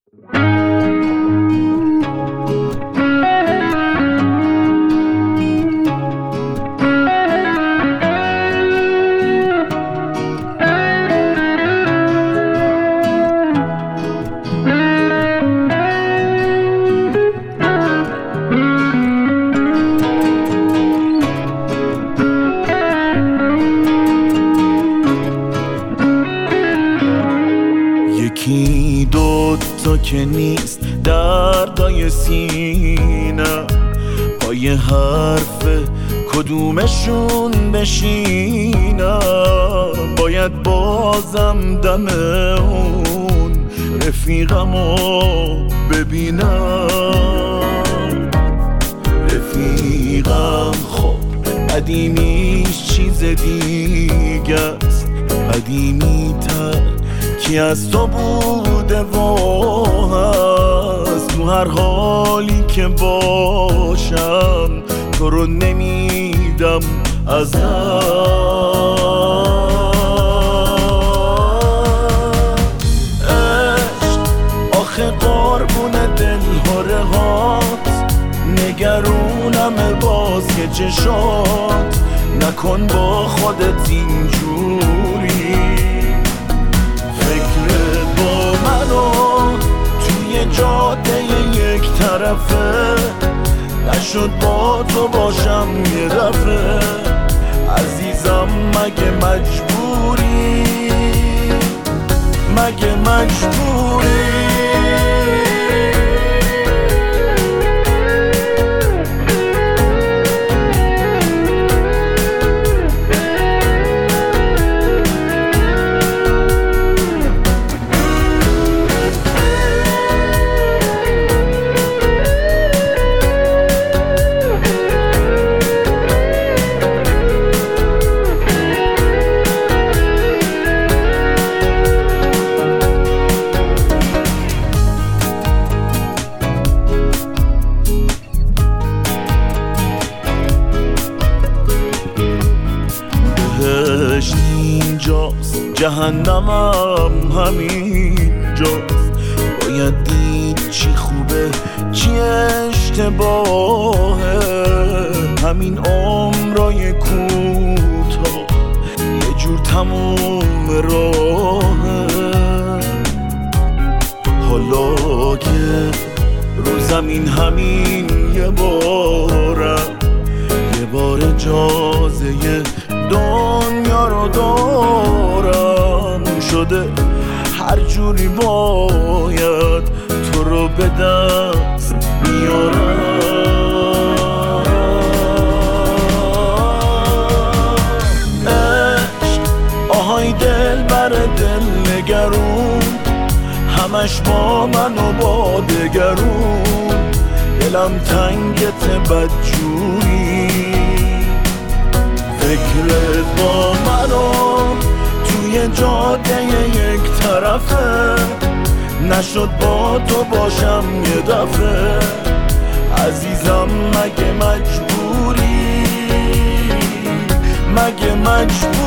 یکی دوتا که نیست دردای سینه، پای حرف کدومشون بشینم. باید بازم دم اون رفیقمو ببینم. رفیقم خب قدیمیش چیز دیگه است، قدیمی تر کی از تو بوده و هست. تو هر حالی که باشم تو رو نمیدم از عشق. آخه قربون دلهره هات، نگرونم باز که چشات. نکن با خودت اینجوری، فکرت با منو توی جاده یک طرفه. نشد با تو باشم یه دفعه، عزیزم مگه مجبوری، مگه مجبوری. بهشت اینجاست، جهنمم همینجاست. باید دید چی خوبه چی اشتباهه. همین عمرای کوتاه یه جور تموم راهه. حالا که رو زمین همین یه بارم، یه بار اجازه دنیا رو دارم. شده هر جوری باید تو رو به دست میارم. عشق آهای دل بر دل نگرون، همش با من و با دگرون. دلم تنگت بدجوری، فکرت با منو توی جاده یک طرفه. نشد با تو باشم یه دفعه، عزیزم مگه مجبوری، مگه مجبوری.